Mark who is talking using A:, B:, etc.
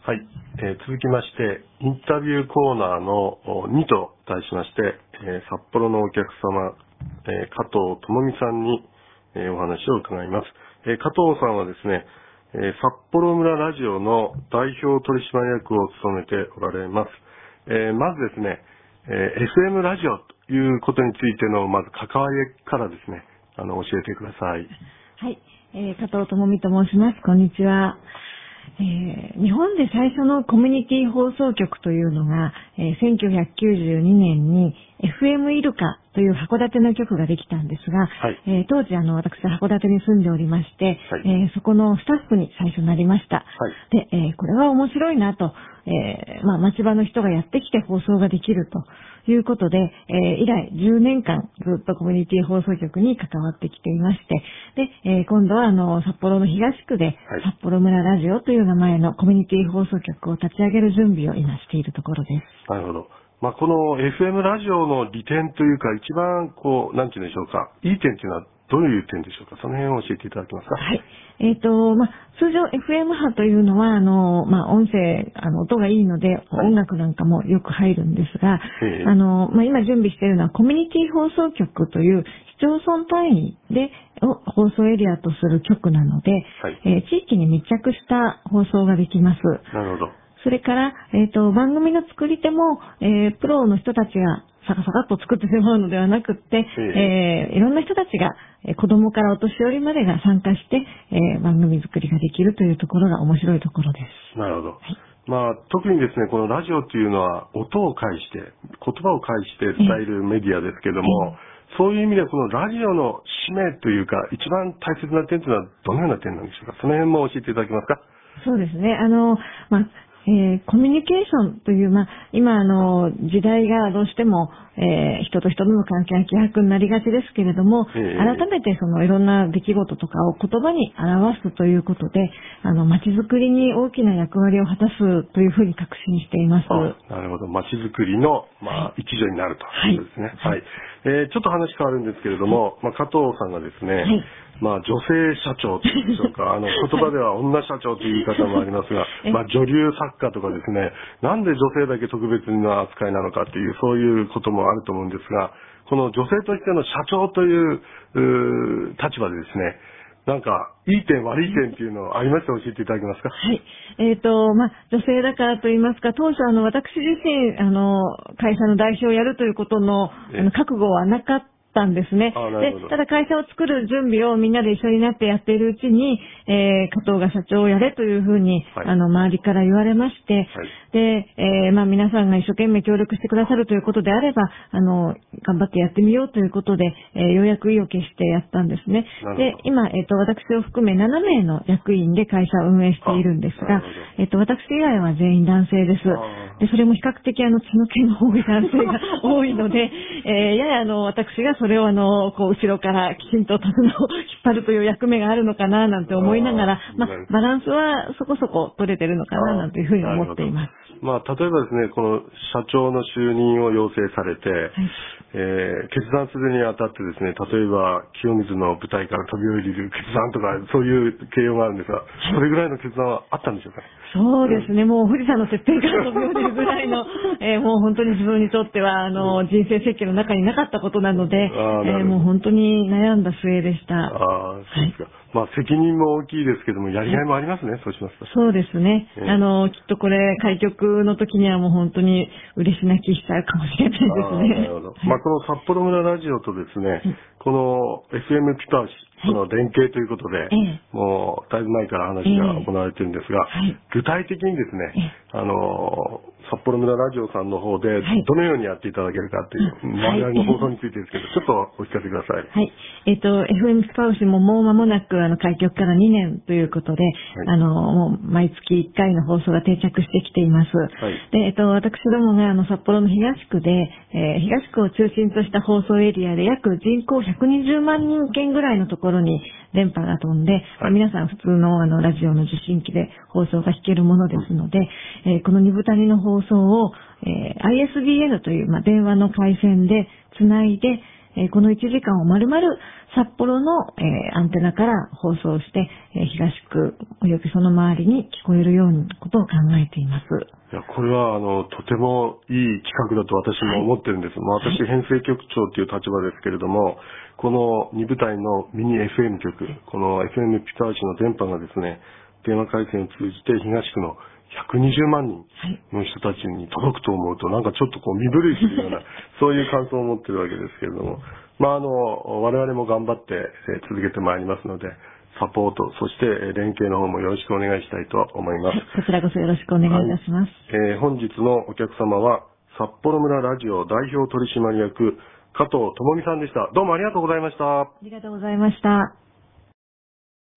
A: はい、続きまして、インタビューコーナーの2と題しまして、札幌のお客様、加藤智美さんに、お話を伺います。加藤さんはですね、札幌村ラジオの代表取締役を務めておられます。まずですね、FM ラジオということについてのまず関わりからですね、教えてください。
B: はい、加藤智美と申します。こんにちは。日本で最初のコミュニティ放送局というのが、1992年に FM イルカという函館の局ができたんですが、
A: はい、
B: 当時私は函館に住んでおりまして、
A: はい、
B: そこのスタッフに最初なりました。
A: はい、
B: で、これは面白いなと、町場の人がやってきて放送ができるということで、以来10年間ずっとコミュニティ放送局に関わってきていまして、で、今度は札幌の東区で、札幌村ラジオという名前のコミュニティ放送局を立ち上げる準備を今しているところです。
A: なるほど。この FM ラジオの利点というか、一番なんていうんでしょうか、いい点というのはどういう点でしょうか。その辺を教えていただけますか。
B: はい。通常 FM 波というのは、音声、音がいいので、音楽なんかもよく入るんですが、今準備しているのはコミュニティ放送局という市町村単位で放送エリアとする局なので、
A: はい、
B: 地域に密着した放送ができます。
A: なるほど。
B: それから、番組の作り手も、プロの人たちがサカサカっと作ってしまうのではなくって、いろんな人たちが、子供からお年寄りまでが参加して、番組作りができるというところが面白いところです。
A: なるほど。
B: はい、
A: 特にですね、このラジオというのは音を介して、言葉を介して伝えるメディアですけども、そういう意味でこのラジオの使命というか、一番大切な点というのはどのような点なんでしょうか。その辺も教えていただけますか。
B: そうですね。コミュニケーションという、今時代がどうしても、人と人との関係が希薄になりがちですけれども、改めていろんな出来事とかを言葉に表すということで、街づくりに大きな役割を果たすというふうに確信しています。
A: なるほど。街づくりの、一助になるということですね。はい。ちょっと話変わるんですけれども、加藤さんがですね、女性社長というんでしょうか。言葉では女社長という言い方もありますが、女流作家とかですね、なんで女性だけ特別な扱いなのかっていう、そういうこともあると思うんですが、この女性としての社長という立場でですね、なんか、いい点悪い点っていうのありましたら教えていただけますか。
B: はい。女性だからと言いますか、当初私自身、会社の代表をやるということの、覚悟はなかったんですね。で、ただ会社を作る準備をみんなで一緒になってやっているうちに、加藤が社長をやれというふうに、周りから言われまして、で、皆さんが一生懸命協力してくださるということであれば、頑張ってやってみようということで、ようやく意を決してやったんですね。で、今、私を含め7名の役員で会社を運営しているんですが、私以外は全員男性です。で、それも比較的血の気の多い男性が多いので、やや私がそれを後ろからきちんと手綱を引っ張るという役目があるのかななんて思いながら、バランスはそこそこ取れてるのかななんていうふうに思っています。
A: 例えばですね、この社長の就任を要請されて、決断するにあたってですね、例えば清水の舞台から飛び降りる決断とか、そういう形容があるんですが、それぐらいの決断はあったんでしょうか。
B: そうですね、もう富士山のてっぺんから飛び降りるぐらいの、もう本当に自分にとっては、人生設計の中になかったことなので、もう本当に悩んだ末でした。
A: そうですか。責任も大きいですけども、やりがいもありますね、そうしますと。
B: そうですね。きっとこれ、開局の時にはもう本当に嬉し泣きしちゃうかもしれないですね。
A: なるほど。この札幌村ラジオとですね、この FM ピタウシ、その連携ということで、もうだいぶ前から話が行われているんですが、具体的にですね、札幌村ラジオさんの方でどのようにやっていただけるかっていう、我々の放送についてですけど、ちょっとお聞かせください。
B: はい。FM ピタウシももう間もなく開局から2年ということで、もう毎月1回の放送が定着してきています。で、私どもが札幌の東区で、東区を中心とした放送エリアで約人口120万人圏ぐらいのところに電波が飛んで、皆さん普通のラジオの受信機で放送が聞けるものですので、この二部谷の放送を、ISDN という、電話の回線でつないで、 この1時間を丸々札幌の、アンテナから放送して、東区およびその周りに聞こえるようなことを考えています。
A: いや、これはとてもいい企画だと私も思ってるんです。私、編成局長という立場ですけれども、この2部隊のミニ FM 局、この FM ピカーチの電波がですね、電話回線を通じて東区の120万人の人たちに届くと思うと、なんかちょっと身震いするような、そういう感想を持ってるわけですけれども、我々も頑張って続けてまいりますので、サポート、そして連携の方もよろしくお願いしたいと思います。
B: こちらこそよろしくお願いいたします。
A: 本日のお客様は、札幌村ラジオ代表取締役、加藤智美さんでした。どうもありがとうございました。
B: ありがとうございました。